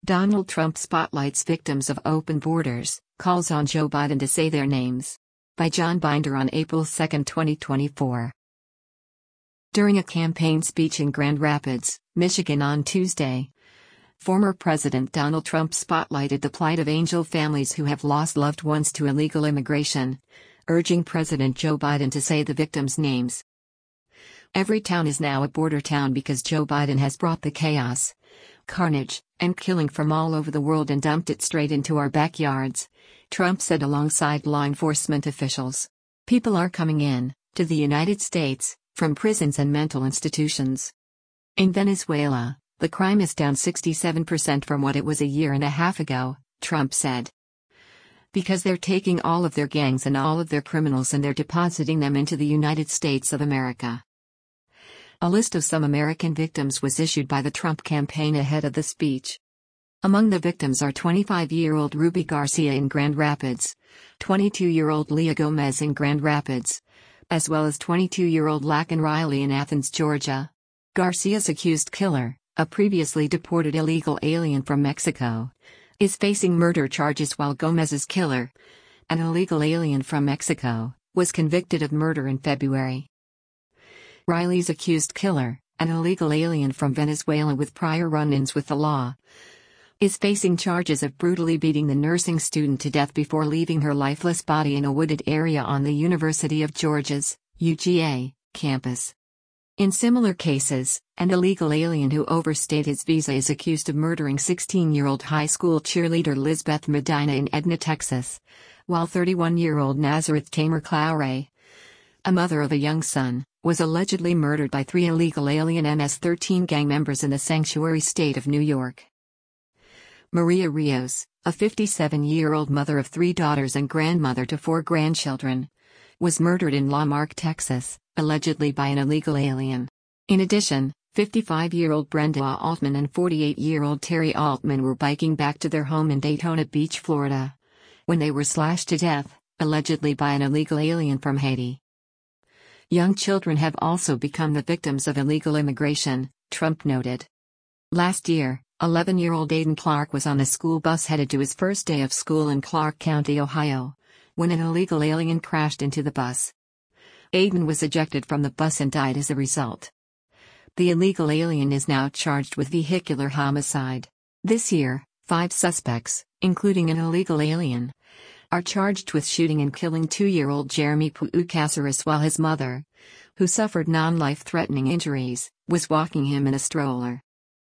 Donald Trump spotlights victims of open borders, calls on Joe Biden to say their names. By John Binder on April 2, 2024. During a campaign speech in Grand Rapids, Michigan on Tuesday, former President Donald Trump spotlighted the plight of Angel families who have lost loved ones to illegal immigration, urging President Joe Biden to say the victims' names. Every town is now a border town because Joe Biden has brought the chaos, carnage, and killing from all over the world and dumped it straight into our backyards, Trump said alongside law enforcement officials. People are coming in, to the United States, from prisons and mental institutions. In Venezuela, the crime is down 67% from what it was a year and a half ago, Trump said. Because they're taking all of their gangs and all of their criminals and they're depositing them into the United States of America. A list of some American victims was issued by the Trump campaign ahead of the speech. Among the victims are 25-year-old Ruby Garcia in Grand Rapids, 22-year-old Leah Gomez in Grand Rapids, as well as 22-year-old Laken Riley in Athens, Georgia. Garcia's accused killer, a previously deported illegal alien from Mexico, is facing murder charges while Gomez's killer, an illegal alien from Mexico, was convicted of murder in February. Riley's accused killer, an illegal alien from Venezuela with prior run-ins with the law, is facing charges of brutally beating the nursing student to death before leaving her lifeless body in a wooded area on the University of Georgia's, UGA, campus. In similar cases, an illegal alien who overstayed his visa is accused of murdering 16-year-old high school cheerleader Lizbeth Medina in Edna, Texas, while 31-year-old Nazareth Tamer Claure, a mother of a young son, was allegedly murdered by 3 illegal alien MS-13 gang members in the sanctuary state of New York. Maria Rios, a 57-year-old mother of 3 daughters and grandmother to 4 grandchildren, was murdered in La Marque, Texas, allegedly by an illegal alien. In addition, 55-year-old Brenda Altman and 48-year-old Terry Altman were biking back to their home in Daytona Beach, Florida, when they were slashed to death, allegedly by an illegal alien from Haiti. Young children have also become the victims of illegal immigration, Trump noted. Last year, 11-year-old Aiden Clark was on a school bus headed to his first day of school in Clark County, Ohio, when an illegal alien crashed into the bus. Aiden was ejected from the bus and died as a result. The illegal alien is now charged with vehicular homicide. This year, 5 suspects, including an illegal alien, are charged with shooting and killing 2-year-old Jeremy Pu'u Caceres while his mother, who suffered non-life-threatening injuries, was walking him in a stroller.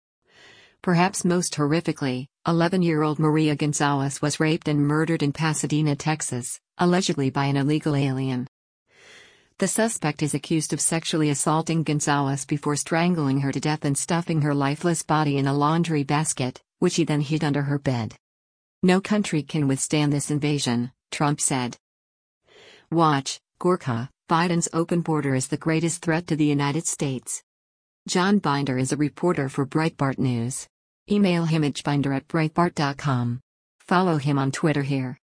Perhaps most horrifically, 11-year-old Maria Gonzalez was raped and murdered in Pasadena, Texas, allegedly by an illegal alien. The suspect is accused of sexually assaulting Gonzalez before strangling her to death and stuffing her lifeless body in a laundry basket, which he then hid under her bed. No country can withstand this invasion, Trump said. Watch, Gorka, Biden's open border is the greatest threat to the United States. John Binder is a reporter for Breitbart News. Email him at binder@breitbart.com. Follow him on Twitter here.